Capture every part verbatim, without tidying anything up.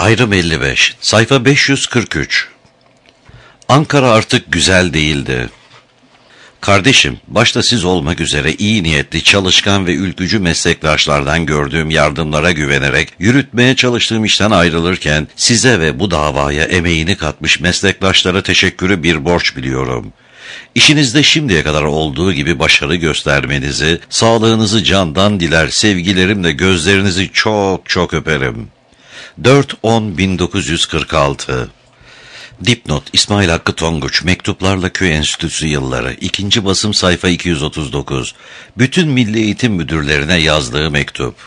Ayrım elli beş, sayfa beş yüz kırk üç. Ankara artık güzel değildi. Kardeşim, başta siz olmak üzere iyi niyetli, çalışkan ve ülkücü meslektaşlardan gördüğüm yardımlara güvenerek yürütmeye çalıştığım işten ayrılırken size ve bu davaya emeğini katmış meslektaşlara teşekkürü bir borç biliyorum. İşinizde şimdiye kadar olduğu gibi başarı göstermenizi, sağlığınızı candan diler, sevgilerimle gözlerinizi çok çok öperim. dört on bin dokuz yüz kırk altı. Dipnot: İsmail Hakkı Tonguç, Mektuplarla Köy Enstitüsü Yılları, ikinci basım, sayfa iki yüz otuz dokuz. Bütün Milli Eğitim Müdürlerine yazdığı mektup.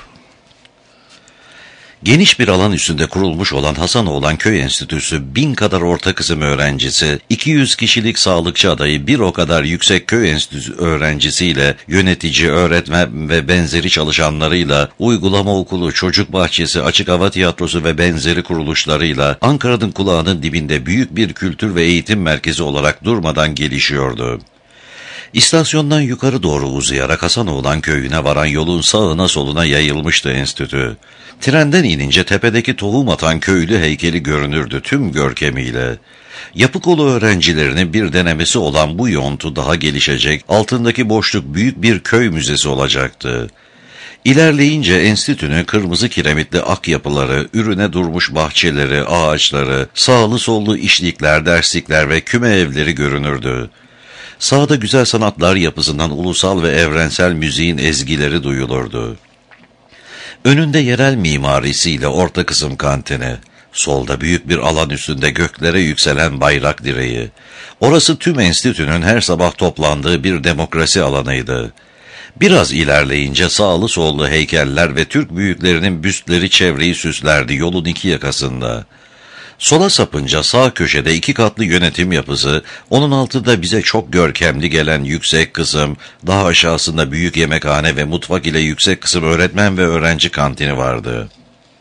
Geniş bir alan üstünde kurulmuş olan Hasanoğlan Köy Enstitüsü, bin kadar orta kısım öğrencisi, iki yüz kişilik sağlıkçı adayı, bir o kadar yüksek köy enstitüsü öğrencisiyle, yönetici, öğretmen ve benzeri çalışanlarıyla, uygulama okulu, çocuk bahçesi, açık hava tiyatrosu ve benzeri kuruluşlarıyla Ankara'nın kulağının dibinde büyük bir kültür ve eğitim merkezi olarak durmadan gelişiyordu. İstasyondan yukarı doğru uzayarak Hasanoğlan köyüne varan yolun sağına soluna yayılmıştı enstitü. Trenden inince tepedeki tohum atan köylü heykeli görünürdü tüm görkemiyle. Yapıkolu öğrencilerinin bir denemesi olan bu yontu daha gelişecek, altındaki boşluk büyük bir köy müzesi olacaktı. İlerleyince enstitünün kırmızı kiremitli ak yapıları, ürüne durmuş bahçeleri, ağaçları, sağlı sollu işlikler, derslikler ve küme evleri görünürdü. Sağda güzel sanatlar yapısından ulusal ve evrensel müziğin ezgileri duyulurdu. Önünde yerel mimarisiyle orta kısım kantini, solda büyük bir alan üstünde göklere yükselen bayrak direği. Orası tüm enstitünün her sabah toplandığı bir demokrasi alanıydı. Biraz ilerleyince sağlı sollu heykeller ve Türk büyüklerinin büstleri çevreyi süslerdi yolun iki yakasında. Sola sapınca sağ köşede iki katlı yönetim yapısı, onun altında bize çok görkemli gelen yüksek kısım, daha aşağısında büyük yemekhane ve mutfak ile yüksek kısım öğretmen ve öğrenci kantini vardı.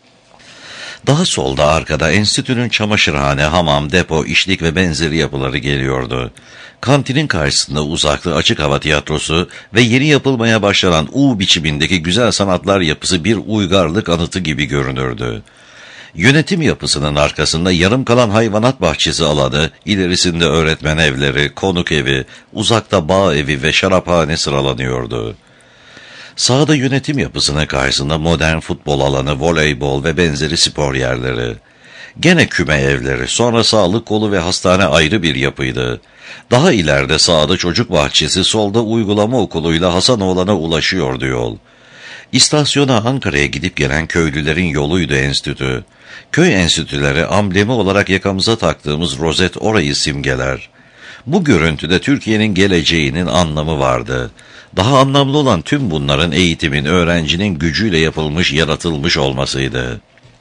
Daha solda arkada enstitünün çamaşırhane, hamam, depo, işlik ve benzeri yapıları geliyordu. Kantinin karşısında uzaklı açık hava tiyatrosu ve yeni yapılmaya başlanan U biçimindeki güzel sanatlar yapısı bir uygarlık anıtı gibi görünürdü. Yönetim yapısının arkasında yarım kalan hayvanat bahçesi alanı, ilerisinde öğretmen evleri, konuk evi, uzakta bağ evi ve şaraphane sıralanıyordu. Sağda yönetim yapısının karşısında modern futbol alanı, voleybol ve benzeri spor yerleri. Gene küme evleri, sonra sağlık kolu ve hastane ayrı bir yapıydı. Daha ileride sağda çocuk bahçesi, solda uygulama okuluyla Hasanoğlan'a ulaşıyordu yol. İstasyona Ankara'ya gidip gelen köylülerin yoluydu enstitü. Köy enstitüleri amblemi olarak yakamıza taktığımız rozet orayı simgeler. Bu görüntüde Türkiye'nin geleceğinin anlamı vardı. Daha anlamlı olan tüm bunların eğitimin, öğrencinin gücüyle yapılmış, yaratılmış olmasıydı.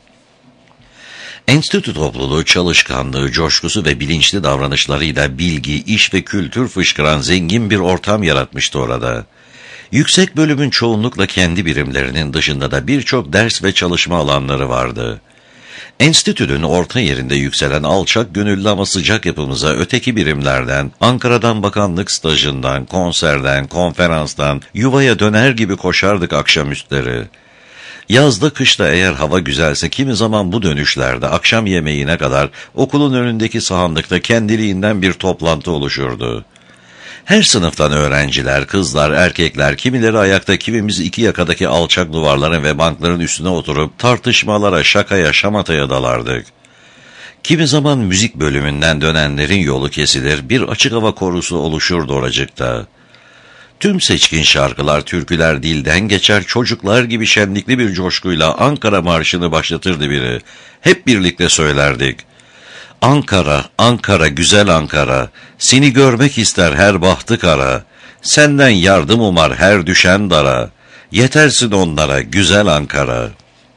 Enstitü topluluğu çalışkanlığı, coşkusu ve bilinçli davranışlarıyla bilgi, iş ve kültür fışkıran zengin bir ortam yaratmıştı orada. Yüksek bölümün çoğunlukla kendi birimlerinin dışında da birçok ders ve çalışma alanları vardı. Enstitünün orta yerinde yükselen alçak gönüllü ama sıcak yapımıza öteki birimlerden, Ankara'dan bakanlık stajından, konserden, konferanstan, yuvaya döner gibi koşardık akşamüstleri. Yazda kışta eğer hava güzelse kimi zaman bu dönüşlerde akşam yemeğine kadar okulun önündeki sahanlıkta kendiliğinden bir toplantı oluşurdu. Her sınıftan öğrenciler, kızlar, erkekler, kimileri ayakta, kimimiz iki yakadaki alçak duvarların ve bankların üstüne oturup tartışmalara, şakaya, şamataya dalardık. Kimi zaman müzik bölümünden dönenlerin yolu kesilir, bir açık hava korusu oluşurdu oracıkta. Tüm seçkin şarkılar, türküler dilden geçer, çocuklar gibi şenlikli bir coşkuyla Ankara Marşı'nı başlatırdı biri. Hep birlikte söylerdik. Ankara, Ankara, güzel Ankara, seni görmek ister her bahtı kara, senden yardım umar her düşen dara, yetersin onlara güzel Ankara.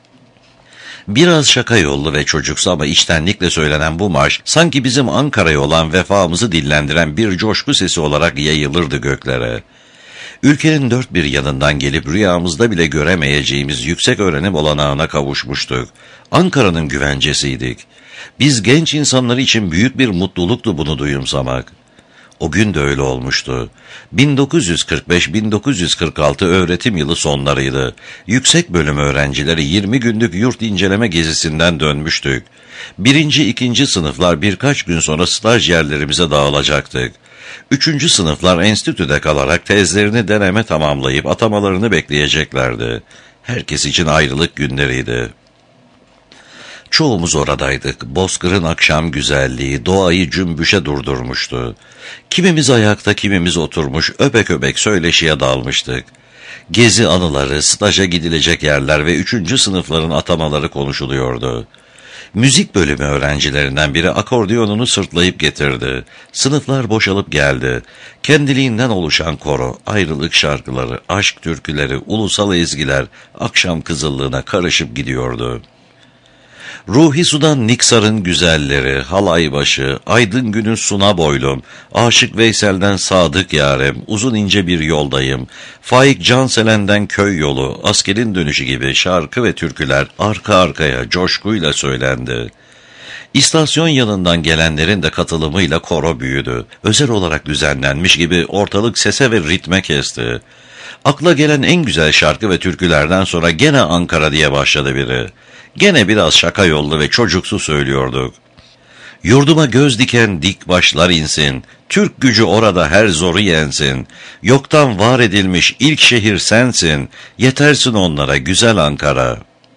Biraz şaka yollu ve çocuksu ama içtenlikle söylenen bu marş, sanki bizim Ankara'ya olan vefamızı dillendiren bir coşku sesi olarak yayılırdı göklere. Ülkenin dört bir yanından gelip rüyamızda bile göremeyeceğimiz yüksek öğrenim olanağına kavuşmuştuk. Ankara'nın güvencesiydik. Biz genç insanlar için büyük bir mutluluktu bunu duyumsamak. O gün de öyle olmuştu. bin dokuz yüz kırk beş bin dokuz yüz kırk altı öğretim yılı sonlarıydı. Yüksek bölüm öğrencileri yirmi günlük yurt inceleme gezisinden dönmüştük. Birinci, ikinci sınıflar birkaç gün sonra staj yerlerimize dağılacaktık. Üçüncü sınıflar enstitüde kalarak tezlerini deneme tamamlayıp atamalarını bekleyeceklerdi. Herkes için ayrılık günleriydi. Çoğumuz oradaydık. Bozkır'ın akşam güzelliği doğayı cümbüşe durdurmuştu. Kimimiz ayakta, kimimiz oturmuş, öbek öbek söyleşiye dalmıştık. Gezi anıları, staja gidilecek yerler ve üçüncü sınıfların atamaları konuşuluyordu. Müzik bölümü öğrencilerinden biri akordiyonunu sırtlayıp getirdi. Sınıflar boşalıp geldi. Kendiliğinden oluşan koro, ayrılık şarkıları, aşk türküleri, ulusal ezgiler akşam kızıllığına karışıp gidiyordu. Ruhi Sudan Niksar'ın güzelleri, Halaybaşı, Aydın Gün'ün Suna Boylum, Aşık Veysel'den Sadık Yarem, Uzun ince bir yoldayım, Faik Canselen'den Köy Yolu, Askerin Dönüşü gibi şarkı ve türküler arka arkaya coşkuyla söylendi. İstasyon yanından gelenlerin de katılımıyla koro büyüdü. Özel olarak düzenlenmiş gibi ortalık sese ve ritme kesti. Akla gelen en güzel şarkı ve türkülerden sonra gene Ankara diye başladı biri. Gene biraz şaka yollu ve çocuksu söylüyorduk. Yurduma göz diken dik başlar insin, Türk gücü orada her zoru yensin. Yoktan var edilmiş ilk şehir sensin, yetersin onlara güzel Ankara.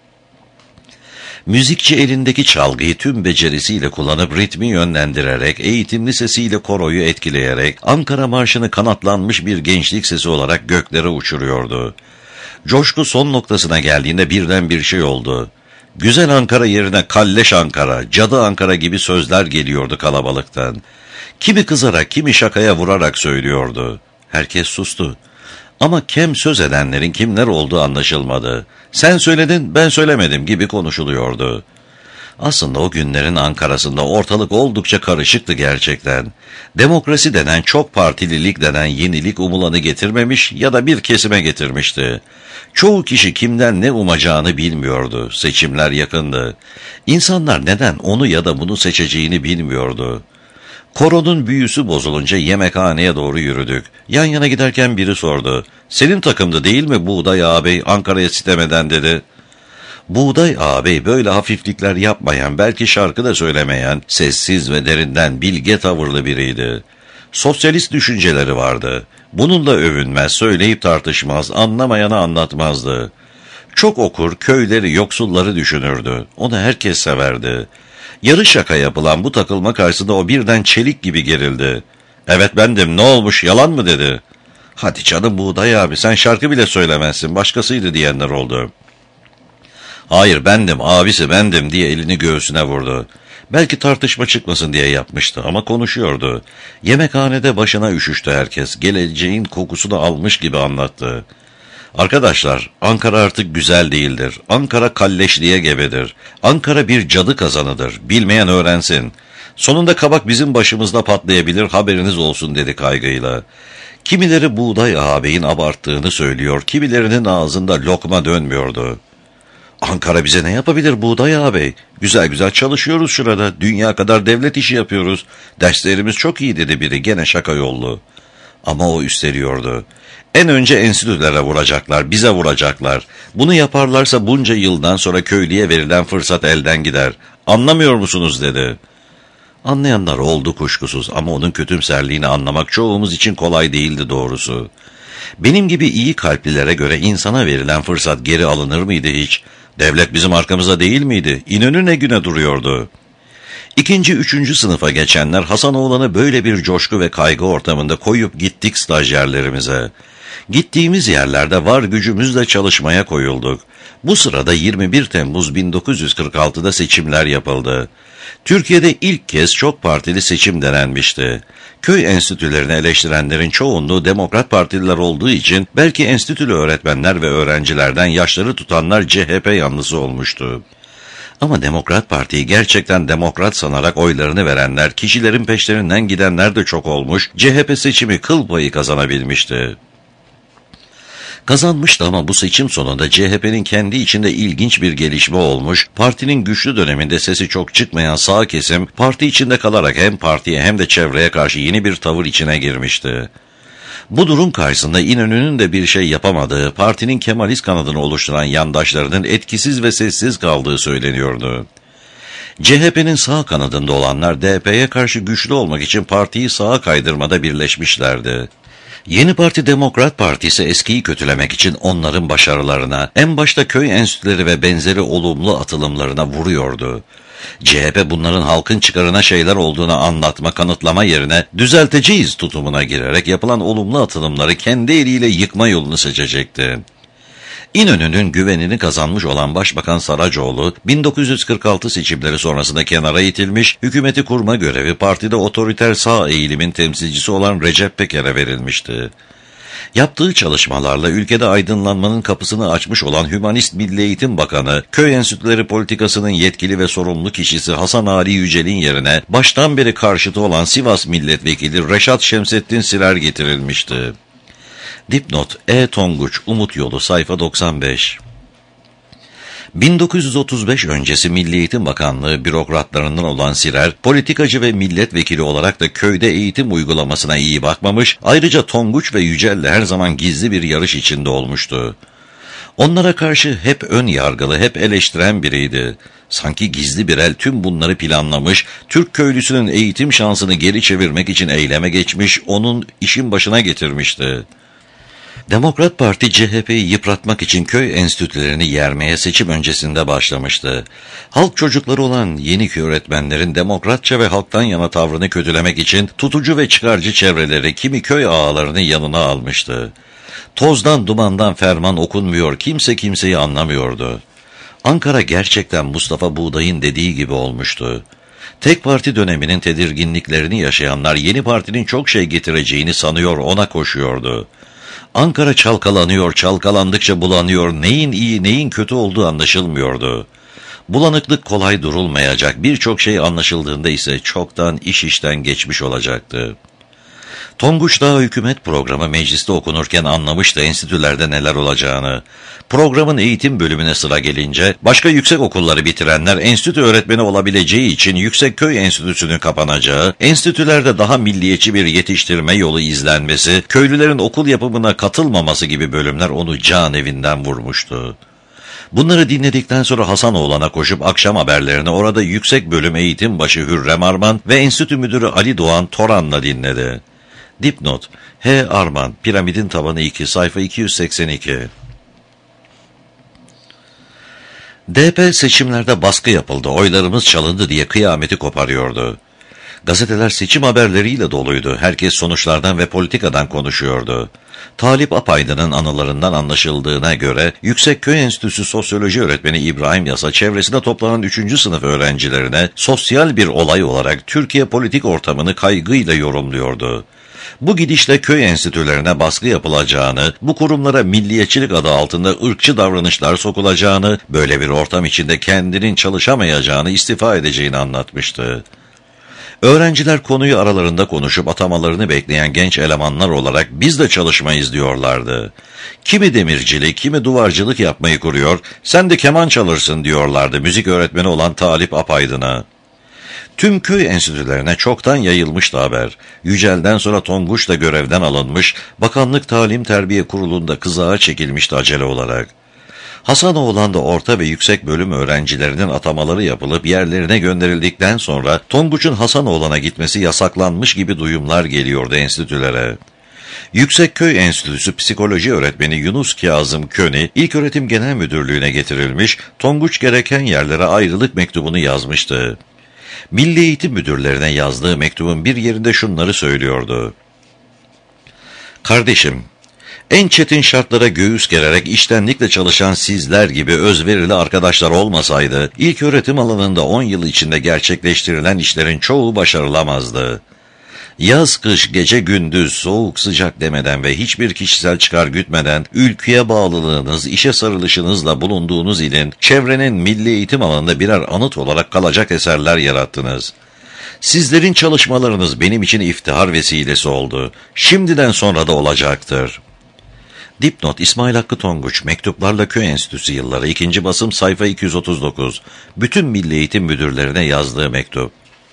Müzikçi elindeki çalgıyı tüm becerisiyle kullanıp ritmi yönlendirerek, eğitimli sesiyle koroyu etkileyerek, Ankara Marşı'nı kanatlanmış bir gençlik sesi olarak göklere uçuruyordu. Coşku son noktasına geldiğinde birden bir şey oldu. Güzel Ankara yerine kalleş Ankara, cadı Ankara gibi sözler geliyordu kalabalıktan. Kimi kızarak, kimi şakaya vurarak söylüyordu. Herkes sustu. Ama kem söz edenlerin kimler olduğu anlaşılmadı. Sen söyledin, ben söylemedim gibi konuşuluyordu. Aslında o günlerin Ankara'sında ortalık oldukça karışıktı gerçekten. Demokrasi denen, çok partililik denen yenilik umulanı getirmemiş ya da bir kesime getirmişti. Çoğu kişi kimden ne umacağını bilmiyordu. Seçimler yakındı. İnsanlar neden onu ya da bunu seçeceğini bilmiyordu. Koronun büyüsü bozulunca yemekhaneye doğru yürüdük. Yan yana giderken biri sordu. "Senin takımdı değil mi Buğday ağabey, Ankara'ya sitemeden?" dedi. Buğday ağabey böyle hafiflikler yapmayan, belki şarkı da söylemeyen, sessiz ve derinden bilge tavırlı biriydi. Sosyalist düşünceleri vardı. Bununla övünmez, söyleyip tartışmaz, anlamayana anlatmazdı. Çok okur, köyleri, yoksulları düşünürdü. Onu herkes severdi. Yarı şaka yapılan bu takılma karşısında o birden çelik gibi gerildi. "Evet bendim, ne olmuş, yalan mı?" dedi. "Hadi canım Buğday abi, sen şarkı bile söylemezsin, başkasıydı," diyenler oldu. "Hayır bendim, abisi bendim," diye elini göğsüne vurdu. Belki tartışma çıkmasın diye yapmıştı ama konuşuyordu. Yemekhanede başına üşüştü herkes. Geleceğin kokusunu almış gibi anlattı. "Arkadaşlar, Ankara artık güzel değildir. Ankara kalleşliğe gebedir. Ankara bir cadı kazanıdır. Bilmeyen öğrensin. Sonunda kabak bizim başımızda patlayabilir, haberiniz olsun," dedi kaygıyla. Kimileri Buğday ağabeyin abarttığını söylüyor, kimilerinin ağzında lokma dönmüyordu. "Ankara bize ne yapabilir Buğday ağabey? Güzel güzel çalışıyoruz şurada, dünya kadar devlet işi yapıyoruz. Derslerimiz çok iyi," dedi biri gene şaka yollu. Ama o üsteliyordu. "En önce enstitülere vuracaklar, bize vuracaklar. Bunu yaparlarsa bunca yıldan sonra köylüye verilen fırsat elden gider. Anlamıyor musunuz?" dedi. Anlayanlar oldu kuşkusuz ama onun kötümserliğini anlamak çoğumuz için kolay değildi doğrusu. Benim gibi iyi kalplilere göre insana verilen fırsat geri alınır mıydı hiç? Devlet bizim arkamızda değil miydi? İnönü ne güne duruyordu? İkinci, üçüncü sınıfa geçenler Hasanoğlan'ı böyle bir coşku ve kaygı ortamında koyup gittik stajyerlerimize. Gittiğimiz yerlerde var gücümüzle çalışmaya koyulduk. Bu sırada yirmi bir Temmuz bin dokuz yüz kırk altıda seçimler yapıldı. Türkiye'de ilk kez çok partili seçim denenmişti. Köy enstitülerini eleştirenlerin çoğunluğu Demokrat Partililer olduğu için belki enstitülü öğretmenler ve öğrencilerden yaşları tutanlar C H P yanlısı olmuştu. Ama Demokrat Parti'yi gerçekten demokrat sanarak oylarını verenler, kişilerin peşlerinden gidenler de çok olmuş, C H P seçimi kıl payı kazanabilmişti. Kazanmıştı ama bu seçim sonunda C H P'nin kendi içinde ilginç bir gelişme olmuş, partinin güçlü döneminde sesi çok çıkmayan sağ kesim, parti içinde kalarak hem partiye hem de çevreye karşı yeni bir tavır içine girmişti. Bu durum karşısında İnönü'nün de bir şey yapamadığı, partinin Kemalist kanadını oluşturan yandaşlarının etkisiz ve sessiz kaldığı söyleniyordu. C H P'nin sağ kanadında olanlar D P'ye karşı güçlü olmak için partiyi sağa kaydırmada birleşmişlerdi. Yeni Parti Demokrat Partisi eskiyi kötülemek için onların başarılarına, en başta köy enstitüleri ve benzeri olumlu atılımlarına vuruyordu. C H P bunların halkın çıkarına şeyler olduğunu anlatma, kanıtlama yerine düzelteceğiz tutumuna girerek yapılan olumlu atılımları kendi eliyle yıkma yolunu seçecekti. İnönü'nün güvenini kazanmış olan Başbakan Saracoğlu, bin dokuz yüz kırk altı seçimleri sonrasında kenara itilmiş, hükümeti kurma görevi partide otoriter sağ eğilimin temsilcisi olan Recep Peker'e verilmişti. Yaptığı çalışmalarla ülkede aydınlanmanın kapısını açmış olan Hümanist Milli Eğitim Bakanı, köy enstitüleri politikasının yetkili ve sorumlu kişisi Hasan Ali Yücel'in yerine baştan beri karşıtı olan Sivas Milletvekili Reşat Şemsettin Sirer getirilmişti. Dipnot E. Tonguç, Umut Yolu, sayfa doksan beş. bin dokuz yüz otuz beş öncesi Milli Eğitim Bakanlığı bürokratlarından olan Sirer, politikacı ve milletvekili olarak da köyde eğitim uygulamasına iyi bakmamış, ayrıca Tonguç ve Yücel'le her zaman gizli bir yarış içinde olmuştu. Onlara karşı hep ön yargılı, hep eleştiren biriydi. Sanki gizli bir el tüm bunları planlamış, Türk köylüsünün eğitim şansını geri çevirmek için eyleme geçmiş, onun işin başına getirmişti. Demokrat Parti C H P'yi yıpratmak için köy enstitülerini yermeye seçim öncesinde başlamıştı. Halk çocukları olan Yeniköy öğretmenlerin demokratça ve halktan yana tavrını kötülemek için tutucu ve çıkarcı çevreleri kimi köy ağalarını yanına almıştı. Tozdan dumandan ferman okunmuyor, kimse kimseyi anlamıyordu. Ankara gerçekten Mustafa Buğday'ın dediği gibi olmuştu. Tek parti döneminin tedirginliklerini yaşayanlar yeni partinin çok şey getireceğini sanıyor, ona koşuyordu. Ankara çalkalanıyor, çalkalandıkça bulanıyor, neyin iyi neyin kötü olduğu anlaşılmıyordu. Bulanıklık kolay durulmayacak, birçok şey anlaşıldığında ise çoktan iş işten geçmiş olacaktı. Tonguç Dağı Hükümet Programı mecliste okunurken anlamıştı enstitülerde neler olacağını. Programın eğitim bölümüne sıra gelince, başka yüksek okulları bitirenler enstitü öğretmeni olabileceği için Yüksekköy Enstitüsü'nün kapanacağı, enstitülerde daha milliyetçi bir yetiştirme yolu izlenmesi, köylülerin okul yapımına katılmaması gibi bölümler onu can evinden vurmuştu. Bunları dinledikten sonra Hasanoğlan'a koşup akşam haberlerini orada yüksek bölüm eğitim başı Hürrem Arman ve enstitü müdürü Ali Doğan Toran'la dinledi. Dipnot H. Arman, Piramidin Tabanı iki, sayfa iki yüz seksen iki. D P seçimlerde baskı yapıldı, oylarımız çalındı diye kıyameti koparıyordu. Gazeteler seçim haberleriyle doluydu, herkes sonuçlardan ve politikadan konuşuyordu. Talip Apaydın'ın anılarından anlaşıldığına göre Yüksekköy Enstitüsü Sosyoloji Öğretmeni İbrahim Yasa çevresinde toplanan üçüncü sınıf öğrencilerine sosyal bir olay olarak Türkiye politik ortamını kaygıyla yorumluyordu. Bu gidişle köy enstitülerine baskı yapılacağını, bu kurumlara milliyetçilik adı altında ırkçı davranışlar sokulacağını, böyle bir ortam içinde kendinin çalışamayacağını, istifa edeceğini anlatmıştı. Öğrenciler konuyu aralarında konuşup atamalarını bekleyen genç elemanlar olarak biz de çalışmayız diyorlardı. Kimi demircilik, kimi duvarcılık yapmayı kuruyor, sen de keman çalırsın diyorlardı müzik öğretmeni olan Talip Apaydın'a. Tüm köy enstitülerine çoktan yayılmıştı haber. Yücel'den sonra Tonguç da görevden alınmış, Bakanlık Talim Terbiye Kurulu'nda kızağa çekilmişti acele olarak. Hasanoğlan'da orta ve yüksek bölüm öğrencilerinin atamaları yapılıp yerlerine gönderildikten sonra Tonguç'un Hasanoğlan'a gitmesi yasaklanmış gibi duyumlar geliyordu enstitülere. Yüksekköy Enstitüsü Psikoloji Öğretmeni Yunus Kazım Köni İlköğretim Genel Müdürlüğü'ne getirilmiş, Tonguç gereken yerlere ayrılık mektubunu yazmıştı. Milli Eğitim Müdürlerine yazdığı mektubun bir yerinde şunları söylüyordu. Kardeşim, en çetin şartlara göğüs gererek içtenlikle çalışan sizler gibi özverili arkadaşlar olmasaydı, ilköğretim alanında on yıl içinde gerçekleştirilen işlerin çoğu başarılamazdı. Yaz kış gece gündüz soğuk sıcak demeden ve hiçbir kişisel çıkar gütmeden ülkeye bağlılığınız, işe sarılışınızla bulunduğunuz ilin, çevrenin milli eğitim alanında birer anıt olarak kalacak eserler yarattınız. Sizlerin çalışmalarınız benim için iftihar vesilesi oldu. Şimdiden sonra da olacaktır. Dipnot İsmail Hakkı Tonguç, Mektuplarla Köy Enstitüsü Yılları, ikinci basım, sayfa iki yüz otuz dokuz. Bütün Milli Eğitim Müdürlerine yazdığı mektup.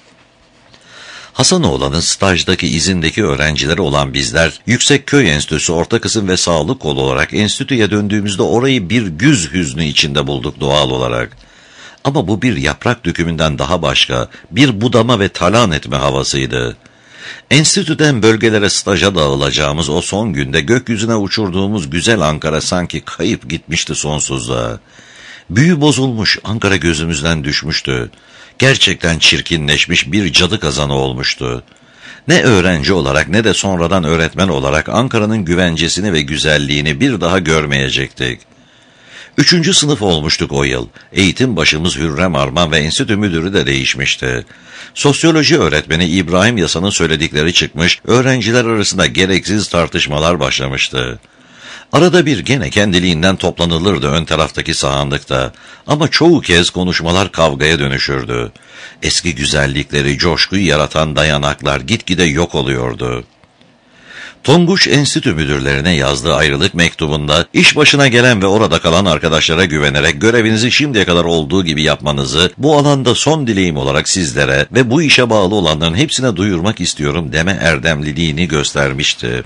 Hasanoğlan'ın stajdaki izindeki öğrencileri olan bizler, Yüksek Köy Enstitüsü Orta Kısım ve Sağlık Kolu olarak enstitüye döndüğümüzde orayı bir güz hüznü içinde bulduk doğal olarak. Ama bu bir yaprak dökümünden daha başka, bir budama ve talan etme havasıydı. Enstitüden bölgelere staja dağılacağımız o son günde gökyüzüne uçurduğumuz güzel Ankara sanki kayıp gitmişti sonsuzluğa. Büyü bozulmuş, Ankara gözümüzden düşmüştü. Gerçekten çirkinleşmiş bir cadı kazanı olmuştu. Ne öğrenci olarak ne de sonradan öğretmen olarak Ankara'nın güvencesini ve güzelliğini bir daha görmeyecektik. Üçüncü sınıf olmuştuk o yıl. Eğitim başımız Hürrem Arman ve enstitü müdürü de değişmişti. Sosyoloji öğretmeni İbrahim Yasan'ın söyledikleri çıkmış, öğrenciler arasında gereksiz tartışmalar başlamıştı. Arada bir gene kendiliğinden toplanılırdı ön taraftaki sahanlıkta. Ama çoğu kez konuşmalar kavgaya dönüşürdü. Eski güzellikleri, coşkuyu yaratan dayanaklar gitgide yok oluyordu. Tonguç Enstitü müdürlerine yazdığı ayrılık mektubunda, iş başına gelen ve orada kalan arkadaşlara güvenerek görevinizi şimdiye kadar olduğu gibi yapmanızı, bu alanda son dileğim olarak sizlere ve bu işe bağlı olanların hepsine duyurmak istiyorum deme erdemliliğini göstermişti.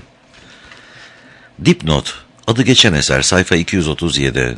Dipnot, adı geçen eser, sayfa iki yüz otuz yedi.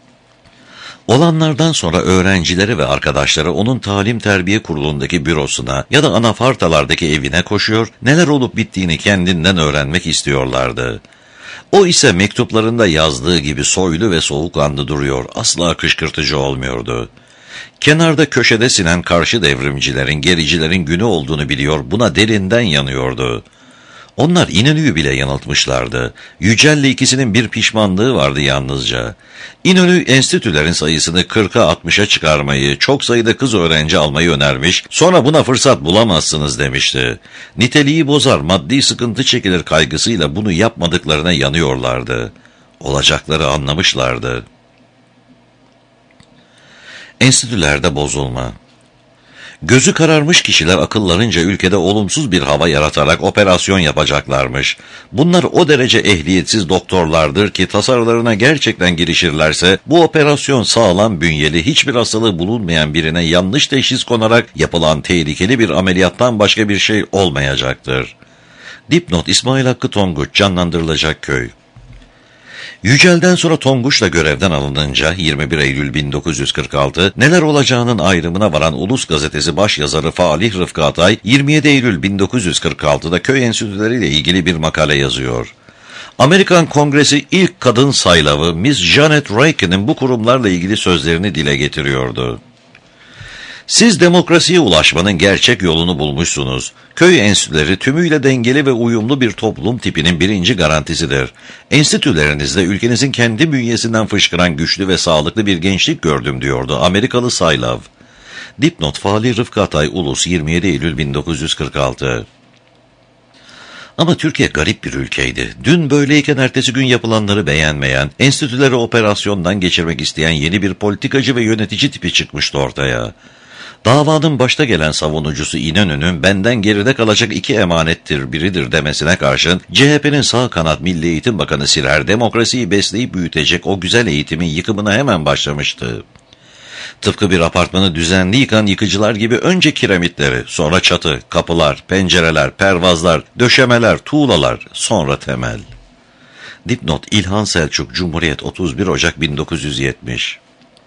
Olanlardan sonra öğrencileri ve arkadaşları onun talim terbiye kurulundaki bürosuna ya da anafartalardaki evine koşuyor, neler olup bittiğini kendinden öğrenmek istiyorlardı. O ise mektuplarında yazdığı gibi soylu ve soğukkanlı duruyor, asla kışkırtıcı olmuyordu. Kenarda köşede sinen karşı devrimcilerin, gericilerin günü olduğunu biliyor, buna derinden yanıyordu. Onlar İnönü'yü bile yanıltmışlardı. Yücel'le ikisinin bir pişmanlığı vardı yalnızca. İnönü enstitülerin sayısını kırka altmışa çıkarmayı, çok sayıda kız öğrenci almayı önermiş, sonra buna fırsat bulamazsınız demişti. Niteliği bozar, maddi sıkıntı çekilir kaygısıyla bunu yapmadıklarına yanıyorlardı. Olacakları anlamışlardı. Enstitülerde bozulma. Gözü kararmış kişiler akıllarınca ülkede olumsuz bir hava yaratarak operasyon yapacaklarmış. Bunlar o derece ehliyetsiz doktorlardır ki tasarılarına gerçekten girişirlerse bu operasyon sağlam bünyeli, hiçbir hastalığı bulunmayan birine yanlış teşhis konarak yapılan tehlikeli bir ameliyattan başka bir şey olmayacaktır. Dipnot İsmail Hakkı Tonguç, Canlandırılacak Köy. Yücel'den sonra Tonguç'la görevden alınınca yirmi bir Eylül bin dokuz yüz kırk altı neler olacağının ayrımına varan Ulus Gazetesi başyazarı Falih Rıfkı Atay yirmi yedi Eylül bin dokuz yüz kırk altıda köy enstitüleriyle ilgili bir makale yazıyor. Amerikan Kongresi ilk kadın saylavı Miss Janet Raikin'in bu kurumlarla ilgili sözlerini dile getiriyordu. Siz demokrasiye ulaşmanın gerçek yolunu bulmuşsunuz. Köy enstitüleri tümüyle dengeli ve uyumlu bir toplum tipinin birinci garantisidir. Enstitülerinizde ülkenizin kendi bünyesinden fışkıran güçlü ve sağlıklı bir gençlik gördüm diyordu Amerikalı saylav. Dipnot Falih Rıfkı Atay Ulus yirmi yedi Eylül bin dokuz yüz kırk altı. Ama Türkiye garip bir ülkeydi. Dün böyleyken ertesi gün yapılanları beğenmeyen, enstitüleri operasyondan geçirmek isteyen yeni bir politikacı ve yönetici tipi çıkmıştı ortaya. Davanın başta gelen savunucusu İnönü'nün benden geride kalacak iki emanettir biridir demesine karşın C H P'nin sağ kanat Milli Eğitim Bakanı Sirer demokrasiyi besleyip büyütecek o güzel eğitimin yıkımına hemen başlamıştı. Tıpkı bir apartmanı düzenli yıkan yıkıcılar gibi önce kiremitleri, sonra çatı, kapılar, pencereler, pervazlar, döşemeler, tuğlalar, sonra temel. Dipnot İlhan Selçuk, Cumhuriyet, otuz bir Ocak bin dokuz yüz yetmiş.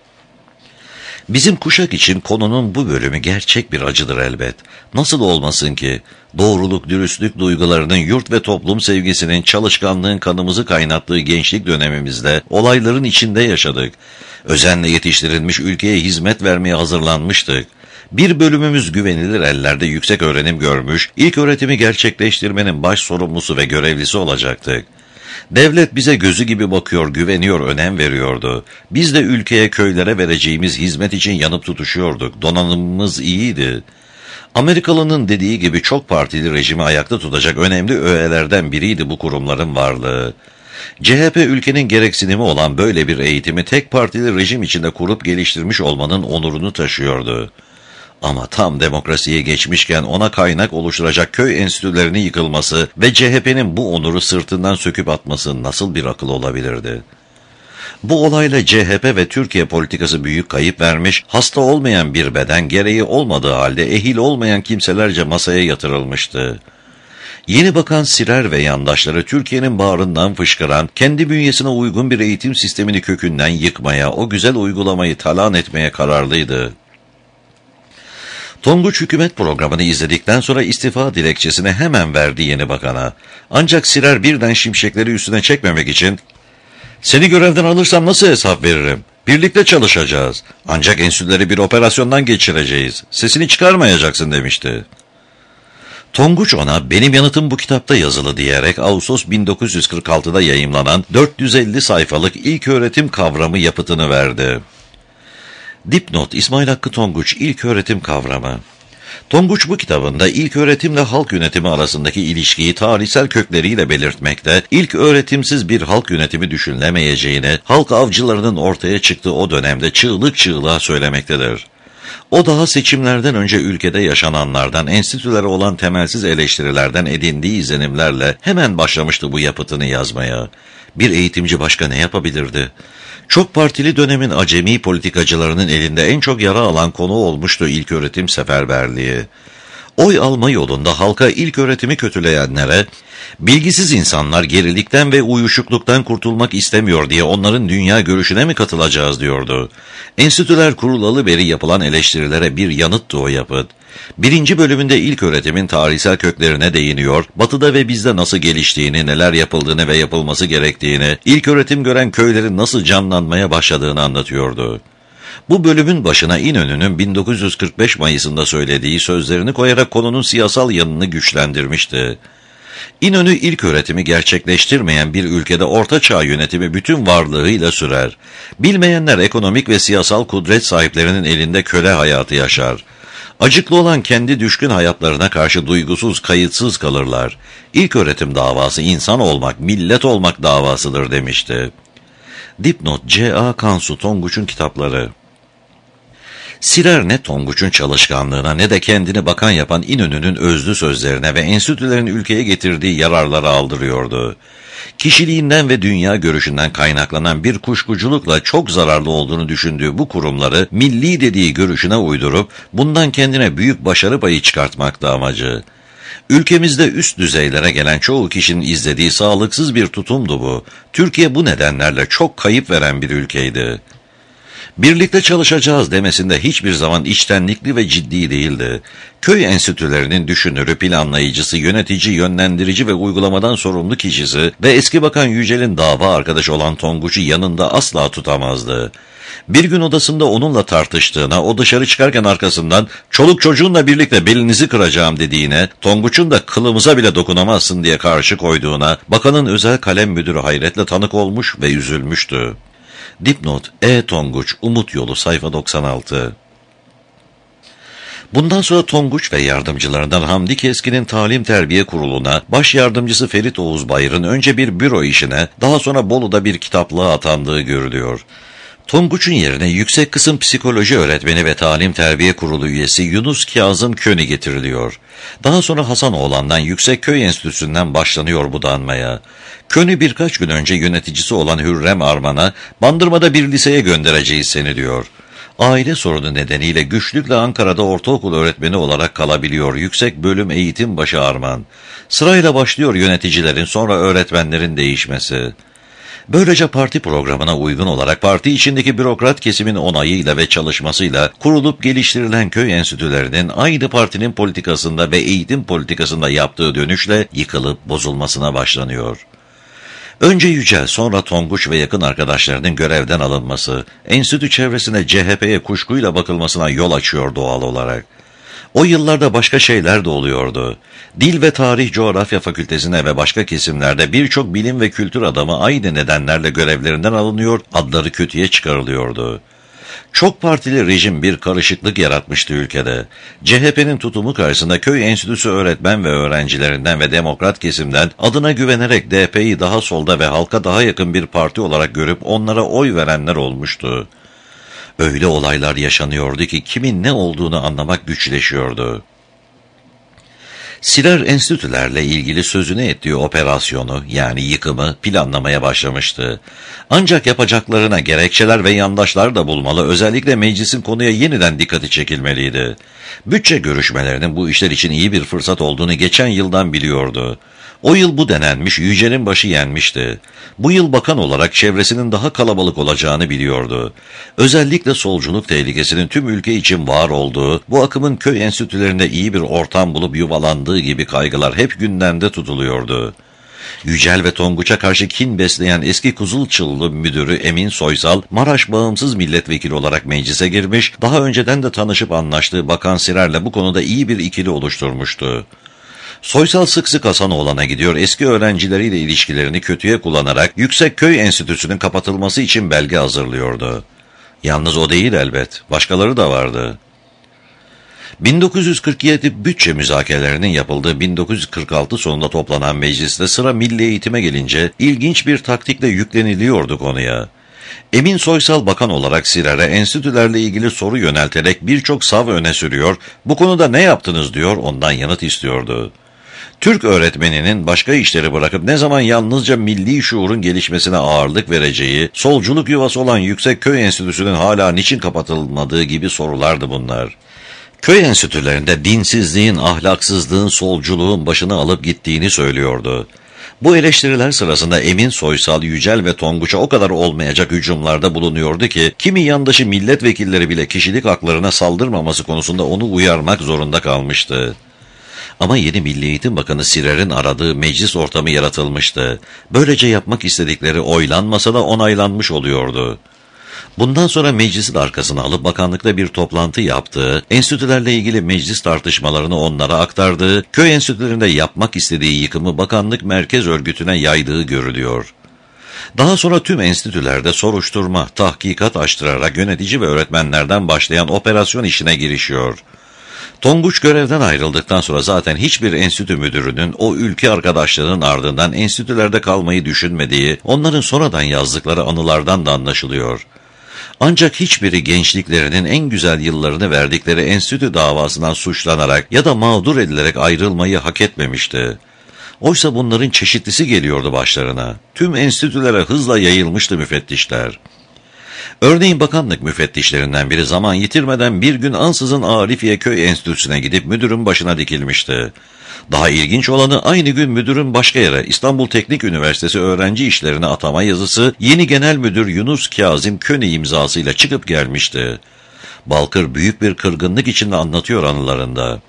Bizim kuşak için konunun bu bölümü gerçek bir acıdır elbet. Nasıl olmasın ki? Doğruluk, dürüstlük duygularının, yurt ve toplum sevgisinin, çalışkanlığın kanımızı kaynattığı gençlik dönemimizde olayların içinde yaşadık. Özenle yetiştirilmiş ülkeye hizmet vermeye hazırlanmıştık. Bir bölümümüz güvenilir ellerde yüksek öğrenim görmüş, ilk öğretimi gerçekleştirmenin baş sorumlusu ve görevlisi olacaktık. Devlet bize gözü gibi bakıyor, güveniyor, önem veriyordu. Biz de ülkeye, köylere vereceğimiz hizmet için yanıp tutuşuyorduk. Donanımımız iyiydi. Amerikalı'nın dediği gibi çok partili rejimi ayakta tutacak önemli öğelerden biriydi bu kurumların varlığı. C H P ülkenin gereksinimi olan böyle bir eğitimi tek partili rejim içinde kurup geliştirmiş olmanın onurunu taşıyordu. Ama tam demokrasiye geçmişken ona kaynak oluşturacak köy enstitülerinin yıkılması ve C H P'nin bu onuru sırtından söküp atması nasıl bir akıl olabilirdi? Bu olayla C H P ve Türkiye politikası büyük kayıp vermiş, hasta olmayan bir beden gereği olmadığı halde ehil olmayan kimselerce masaya yatırılmıştı. Yeni bakan Sirer ve yandaşları Türkiye'nin bağrından fışkıran, kendi bünyesine uygun bir eğitim sistemini kökünden yıkmaya, o güzel uygulamayı talan etmeye kararlıydı. Tonguç hükümet programını izledikten sonra istifa dilekçesini hemen verdi yeni bakana. Ancak Sirer birden şimşekleri üstüne çekmemek için, "Seni görevden alırsam nasıl hesap veririm? Birlikte çalışacağız. Ancak enstitüleri bir operasyondan geçireceğiz. Sesini çıkarmayacaksın," demişti. Tonguç ona "benim yanıtım bu kitapta yazılı" diyerek Ağustos bin dokuz yüz kırk altıda yayımlanan dört yüz elli sayfalık ilköğretim kavramı yapıtını verdi. Dipnot: İsmail Hakkı Tonguç İlköğretim Kavramı. Tonguç bu kitabında ilköğretimle halk yönetimi arasındaki ilişkiyi tarihsel kökleriyle belirtmekte, ilk öğretimsiz bir halk yönetimi düşünülemeyeceğini, halk avcılarının ortaya çıktığı o dönemde çığlık çığlığa söylemektedir. O daha seçimlerden önce ülkede yaşananlardan, enstitülere olan temelsiz eleştirilerden edindiği izlenimlerle hemen başlamıştı bu yapıtını yazmaya. Bir eğitimci başka ne yapabilirdi? Çok partili dönemin acemi politikacılarının elinde en çok yara alan konu olmuştu ilköğretim seferberliği. Oy alma yolunda halka ilköğretimi kötüleyenlere, bilgisiz insanlar gerilikten ve uyuşukluktan kurtulmak istemiyor diye onların dünya görüşüne mi katılacağız diyordu. Enstitüler kurulalı beri yapılan eleştirilere bir yanıttı o yapıt. Birinci bölümünde ilköğretimin tarihsel köklerine değiniyor, batıda ve bizde nasıl geliştiğini, neler yapıldığını ve yapılması gerektiğini, ilköğretim gören köylerin nasıl canlanmaya başladığını anlatıyordu. Bu bölümün başına İnönü'nün bin dokuz yüz kırk beş Mayıs'ında söylediği sözlerini koyarak konunun siyasal yanını güçlendirmişti. İnönü ilköğretimi gerçekleştirmeyen bir ülkede Orta Çağ yönetimi bütün varlığıyla sürer. Bilmeyenler ekonomik ve siyasal kudret sahiplerinin elinde köle hayatı yaşar. Acıklı olan kendi düşkün hayatlarına karşı duygusuz, kayıtsız kalırlar. İlköğretim davası insan olmak, millet olmak davasıdır demişti. Dipnot: C A Kansu Tonguç'un kitapları. Sirer ne Tonguç'un çalışkanlığına ne de kendini bakan yapan İnönü'nün özlü sözlerine ve enstitülerin ülkeye getirdiği yararlara aldırıyordu. Kişiliğinden ve dünya görüşünden kaynaklanan bir kuşkuculukla çok zararlı olduğunu düşündüğü bu kurumları milli dediği görüşüne uydurup bundan kendine büyük başarı payı çıkartmaktı amacı. Ülkemizde üst düzeylere gelen çoğu kişinin izlediği sağlıksız bir tutumdu bu. Türkiye bu nedenlerle çok kayıp veren bir ülkeydi. Birlikte çalışacağız demesinde hiçbir zaman içtenlikli ve ciddi değildi. Köy enstitülerinin düşünürü, planlayıcısı, yönetici, yönlendirici ve uygulamadan sorumlu kişisi ve eski bakan Yücel'in dava arkadaşı olan Tonguç'u yanında asla tutamazdı. Bir gün odasında onunla tartıştığına, o dışarı çıkarken arkasından "çoluk çocuğunla birlikte belinizi kıracağım" dediğine, Tonguç'un da "kılımıza bile dokunamazsın" diye karşı koyduğuna, bakanın özel kalem müdürü hayretle tanık olmuş ve üzülmüştü. Dipnot: E. Tonguç, Umut Yolu, sayfa doksan altı. Bundan sonra Tonguç ve yardımcılarından Hamdi Keskin'in Talim Terbiye Kurulu'na, baş yardımcısı Ferit Oğuz Bayır'ın önce bir büro işine, daha sonra Bolu'da bir kitaplığa atandığı görülüyor. Tonguç'un yerine yüksek kısım psikoloji öğretmeni ve Talim Terbiye Kurulu üyesi Yunus Kazım Köni getiriliyor. Daha sonra Hasanoğlan'dan Yüksekköy Enstitüsü'nden başlanıyor budanmaya. Köni birkaç gün önce yöneticisi olan Hürrem Arman'a Bandırma'da bir liseye göndereceğiz seni diyor. Aile sorunu nedeniyle güçlükle Ankara'da ortaokul öğretmeni olarak kalabiliyor yüksek bölüm eğitim başı Arman. Sırayla başlıyor yöneticilerin sonra öğretmenlerin değişmesi. Böylece parti programına uygun olarak parti içindeki bürokrat kesimin onayıyla ve çalışmasıyla kurulup geliştirilen köy enstitülerinin aynı partinin politikasında ve eğitim politikasında yaptığı dönüşle yıkılıp bozulmasına başlanıyor. Önce Yücel, sonra Tonguç ve yakın arkadaşlarının görevden alınması, enstitü çevresine C H P'ye kuşkuyla bakılmasına yol açıyor doğal olarak. O yıllarda başka şeyler de oluyordu. Dil ve Tarih Coğrafya Fakültesine ve başka kesimlerde birçok bilim ve kültür adamı aynı nedenlerle görevlerinden alınıyor, adları kötüye çıkarılıyordu. Çok partili rejim bir karışıklık yaratmıştı ülkede. C H P'nin tutumu karşısında köy enstitüsü öğretmen ve öğrencilerinden ve demokrat kesimden adına güvenerek D P'yi daha solda ve halka daha yakın bir parti olarak görüp onlara oy verenler olmuştu. Öyle olaylar yaşanıyordu ki kimin ne olduğunu anlamak güçleşiyordu. Sirer enstitülerle ilgili sözünü ettiği operasyonu, yani yıkımı planlamaya başlamıştı. Ancak yapacaklarına gerekçeler ve yandaşlar da bulmalı, özellikle meclisin konuya yeniden dikkati çekilmeliydi. Bütçe görüşmelerinin bu işler için iyi bir fırsat olduğunu geçen yıldan biliyordu. O yıl bu denenmiş, Yücel'in başı yenmişti. Bu yıl bakan olarak çevresinin daha kalabalık olacağını biliyordu. Özellikle solculuk tehlikesinin tüm ülke için var olduğu, bu akımın köy enstitülerinde iyi bir ortam bulup yuvalandığı gibi kaygılar hep gündemde tutuluyordu. Yücel ve Tonguç'a karşı kin besleyen eski Kızılçıllı müdürü Emin Soysal, Maraş bağımsız milletvekili olarak meclise girmiş, daha önceden de tanışıp anlaştığı Bakan Sirer'le bu konuda iyi bir ikili oluşturmuştu. Soysal sık sık Hasanoğlan'a gidiyor, eski öğrencileriyle ilişkilerini kötüye kullanarak Yüksekköy Enstitüsü'nün kapatılması için belge hazırlıyordu. Yalnız o değil elbet, başkaları da vardı. bin dokuz yüz kırk yedi bütçe müzakerelerinin yapıldığı bin dokuz yüz kırk altı sonunda toplanan mecliste sıra milli eğitime gelince ilginç bir taktikle yükleniliyordu konuya. Emin Soysal bakan olarak Sirer'e enstitülerle ilgili soru yönelterek birçok sav öne sürüyor, bu konuda ne yaptınız diyor, ondan yanıt istiyordu. Türk öğretmeninin başka işleri bırakıp ne zaman yalnızca milli şuurun gelişmesine ağırlık vereceği, solculuk yuvası olan Yüksekköy Enstitüsü'nün hala niçin kapatılmadığı gibi sorulardı bunlar. Köy enstitülerinde dinsizliğin, ahlaksızlığın, solculuğun başını alıp gittiğini söylüyordu. Bu eleştiriler sırasında Emin Soysal, Yücel ve Tonguç'a o kadar olmayacak hücumlarda bulunuyordu ki, kimi yandaşı milletvekilleri bile kişilik haklarına saldırmaması konusunda onu uyarmak zorunda kalmıştı. Ama yeni Milli Eğitim Bakanı Sirer'in aradığı meclis ortamı yaratılmıştı. Böylece yapmak istedikleri oylanmasa da onaylanmış oluyordu. Bundan sonra meclisin arkasına alıp bakanlıkta bir toplantı yaptığı, enstitülerle ilgili meclis tartışmalarını onlara aktardığı, köy enstitülerinde yapmak istediği yıkımı bakanlık merkez örgütüne yaydığı görülüyor. Daha sonra tüm enstitülerde soruşturma, tahkikat açtırarak yönetici ve öğretmenlerden başlayan operasyon işine girişiyor. Tonguç görevden ayrıldıktan sonra zaten hiçbir enstitü müdürünün o ülke arkadaşlarının ardından enstitülerde kalmayı düşünmediği, onların sonradan yazdıkları anılardan da anlaşılıyor. Ancak hiçbiri gençliklerinin en güzel yıllarını verdikleri enstitü davasından suçlanarak ya da mağdur edilerek ayrılmayı hak etmemişti. Oysa bunların çeşitlisi geliyordu başlarına. Tüm enstitülere hızla yayılmıştı müfettişler. Örneğin bakanlık müfettişlerinden biri zaman yitirmeden bir gün ansızın Arifiye Köy Enstitüsü'ne gidip müdürün başına dikilmişti. Daha ilginç olanı aynı gün müdürün başka yere İstanbul Teknik Üniversitesi öğrenci işlerine atama yazısı yeni genel müdür Yunus Kazım Köni imzasıyla çıkıp gelmişti. Balkır büyük bir kırgınlık içinde anlatıyor anılarında.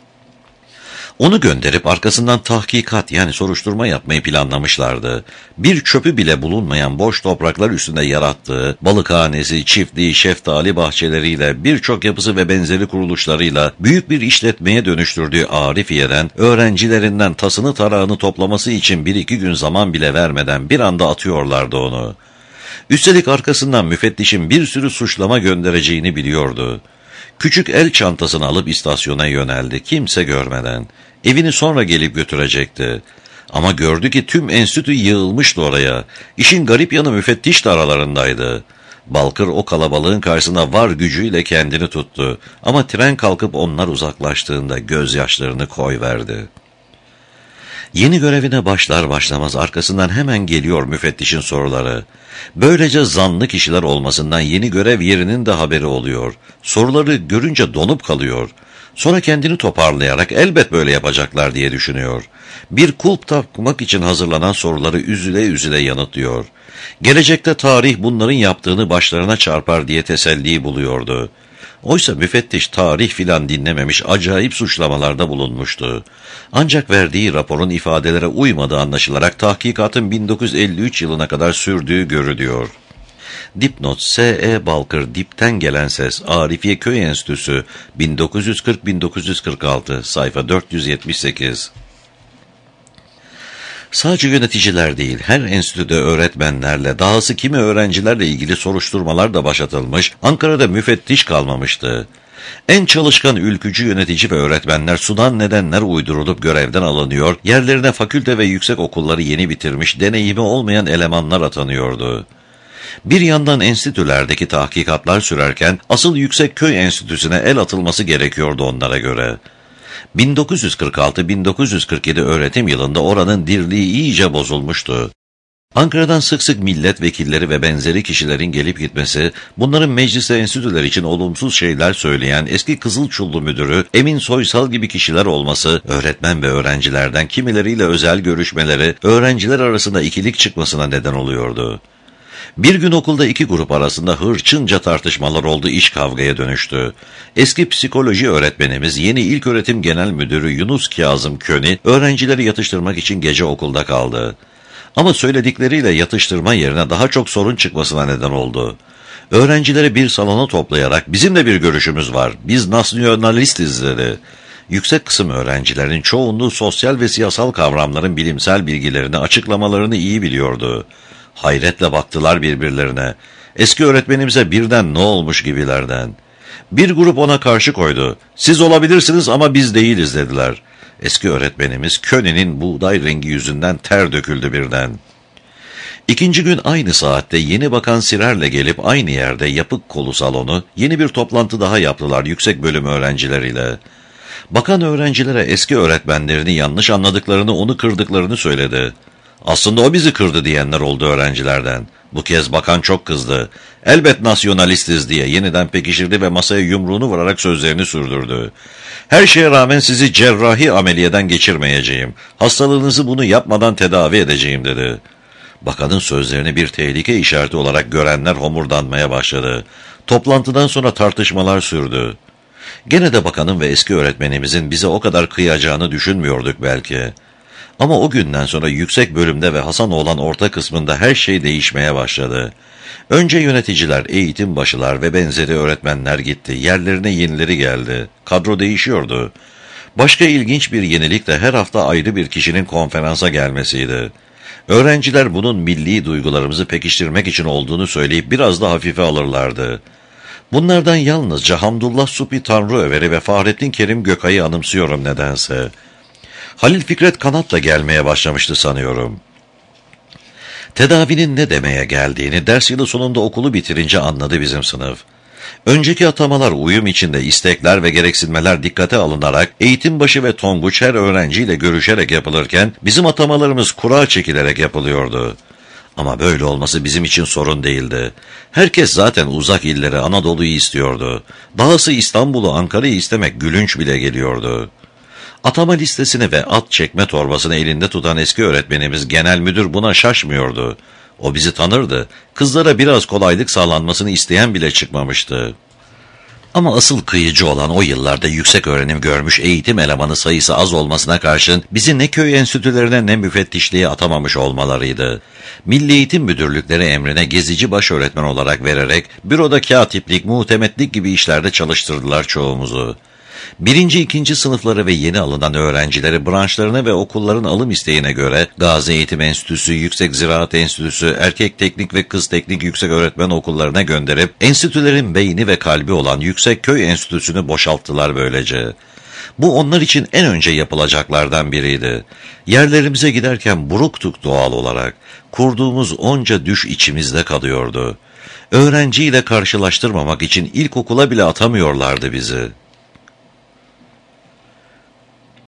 Onu gönderip arkasından tahkikat yani soruşturma yapmayı planlamışlardı. Bir çöpü bile bulunmayan boş topraklar üstünde yarattığı, balıkhanesi, çiftliği, şeftali bahçeleriyle, birçok yapısı ve benzeri kuruluşlarıyla büyük bir işletmeye dönüştürdüğü Arifiye'den, öğrencilerinden tasını tarağını toplaması için bir iki gün zaman bile vermeden bir anda atıyorlardı onu. Üstelik arkasından müfettişin bir sürü suçlama göndereceğini biliyordu. Küçük el çantasını alıp istasyona yöneldi, kimse görmeden. Evini sonra gelip götürecekti. Ama gördü ki tüm enstitü yığılmıştı oraya. İşin garip yanı müfettiş de aralarındaydı. Balkır o kalabalığın karşısında var gücüyle kendini tuttu. Ama tren kalkıp onlar uzaklaştığında gözyaşlarını koyverdi. Yeni görevine başlar başlamaz arkasından hemen geliyor müfettişin soruları. Böylece zanlı kişiler olmasından yeni görev yerinin de haberi oluyor. Soruları görünce donup kalıyor. Sonra kendini toparlayarak elbet böyle yapacaklar diye düşünüyor. Bir kulp takmak için hazırlanan soruları üzüle üzüle yanıtlıyor. Gelecekte tarih bunların yaptığını başlarına çarpar diye teselli buluyordu. Oysa müfettiş tarih filan dinlememiş, acayip suçlamalarda bulunmuştu. Ancak verdiği raporun ifadelere uymadığı anlaşılarak tahkikatın bin dokuz yüz elli üç yılına kadar sürdüğü görülüyor. Dipnot S E Balkır Dipten Gelen Ses Arifiye Köy Enstitüsü bin dokuz yüz kırk bin dokuz yüz kırk altı sayfa dört yüz yetmiş sekiz. Sadece yöneticiler değil, her enstitüde öğretmenlerle, dahası kimi öğrencilerle ilgili soruşturmalar da başlatılmış, Ankara'da müfettiş kalmamıştı. En çalışkan ülkücü yönetici ve öğretmenler sudan nedenler uydurulup görevden alınıyor, yerlerine fakülte ve yüksek okulları yeni bitirmiş, deneyimi olmayan elemanlar atanıyordu. Bir yandan enstitülerdeki tahkikatlar sürerken asıl yüksek köy enstitüsüne el atılması gerekiyordu onlara göre. bin dokuz yüz kırk altı bin dokuz yüz kırk yedi öğretim yılında oranın dirliği iyice bozulmuştu. Ankara'dan sık sık milletvekilleri ve benzeri kişilerin gelip gitmesi, bunların mecliste enstitüler için olumsuz şeyler söyleyen eski Kızılçullu müdürü Emin Soysal gibi kişiler olması, öğretmen ve öğrencilerden kimileriyle özel görüşmeleri, öğrenciler arasında ikilik çıkmasına neden oluyordu. Bir gün okulda iki grup arasında hırçınca tartışmalar oldu, iş kavgaya dönüştü. Eski psikoloji öğretmenimiz, yeni İlköğretim Genel Müdürü Yunus Kazım Köni, öğrencileri yatıştırmak için gece okulda kaldı. Ama söyledikleriyle yatıştırma yerine daha çok sorun çıkmasına neden oldu. Öğrencileri bir salona toplayarak "Bizim de bir görüşümüz var, biz nasyonalistiz" dedi. Yüksek kısım öğrencilerin çoğunluğu sosyal ve siyasal kavramların bilimsel bilgilerini, açıklamalarını iyi biliyordu. Hayretle baktılar birbirlerine. Eski öğretmenimize birden ne olmuş gibilerden. Bir grup ona karşı koydu. "Siz olabilirsiniz ama biz değiliz" dediler. Eski öğretmenimiz Köni'nin buğday rengi yüzünden ter döküldü birden. İkinci gün aynı saatte yeni bakan Sirer'le gelip aynı yerde yapık kolu salonu yeni bir toplantı daha yaptılar yüksek bölüm öğrencileriyle. Bakan öğrencilere eski öğretmenlerini yanlış anladıklarını, onu kırdıklarını söyledi. "Aslında o bizi kırdı" diyenler oldu öğrencilerden. Bu kez bakan çok kızdı. "Elbet nasyonalistiz" diye yeniden pekişirdi ve masaya yumruğunu vurarak sözlerini sürdürdü. "Her şeye rağmen sizi cerrahi ameliyeden geçirmeyeceğim. Hastalığınızı bunu yapmadan tedavi edeceğim" dedi. Bakanın sözlerini bir tehlike işareti olarak görenler homurdanmaya başladı. Toplantıdan sonra tartışmalar sürdü. Gene de bakanın ve eski öğretmenimizin bize o kadar kıyacağını düşünmüyorduk belki. Ama o günden sonra yüksek bölümde ve Hasanoğlan orta kısmında her şey değişmeye başladı. Önce yöneticiler, eğitim başılar ve benzeri öğretmenler gitti. Yerlerine yenileri geldi. Kadro değişiyordu. Başka ilginç bir yenilik de her hafta ayrı bir kişinin konferansa gelmesiydi. Öğrenciler bunun milli duygularımızı pekiştirmek için olduğunu söyleyip biraz da hafife alırlardı. Bunlardan yalnızca Hamdullah Supi Tanrıöveri ve Fahrettin Kerim Gökay'ı anımsıyorum nedense. Halil Fikret Kanat da gelmeye başlamıştı sanıyorum. Tedavinin ne demeye geldiğini ders yılı sonunda okulu bitirince anladı bizim sınıf. Önceki atamalar uyum içinde, istekler ve gereksinmeler dikkate alınarak eğitim başı ve tonguç her öğrenciyle görüşerek yapılırken bizim atamalarımız kura çekilerek yapılıyordu. Ama böyle olması bizim için sorun değildi. Herkes zaten uzak illeri, Anadolu'yu istiyordu. Dahası İstanbul'u, Ankara'yı istemek gülünç bile geliyordu. Atama listesini ve at çekme torbasını elinde tutan eski öğretmenimiz genel müdür buna şaşmıyordu. O bizi tanırdı. Kızlara biraz kolaylık sağlanmasını isteyen bile çıkmamıştı. Ama asıl kıyıcı olan o yıllarda yüksek öğrenim görmüş eğitim elemanı sayısı az olmasına karşın bizi ne köy enstitülerine ne müfettişliğe atamamış olmalarıydı. Milli Eğitim Müdürlükleri emrine gezici baş öğretmen olarak vererek büroda katiplik, muhtemetlik gibi işlerde çalıştırdılar çoğumuzu. Birinci, ikinci sınıfları ve yeni alınan öğrencileri branşlarına ve okulların alım isteğine göre Gazi Eğitim Enstitüsü, Yüksek Ziraat Enstitüsü, Erkek Teknik ve Kız Teknik Yüksek Öğretmen Okullarına gönderip enstitülerin beyni ve kalbi olan Yüksek Köy Enstitüsü'nü boşalttılar böylece. Bu onlar için en önce yapılacaklardan biriydi. Yerlerimize giderken buruktuk doğal olarak. Kurduğumuz onca düş içimizde kalıyordu. Öğrenciyle karşılaştırmamak için ilkokula bile atamıyorlardı bizi.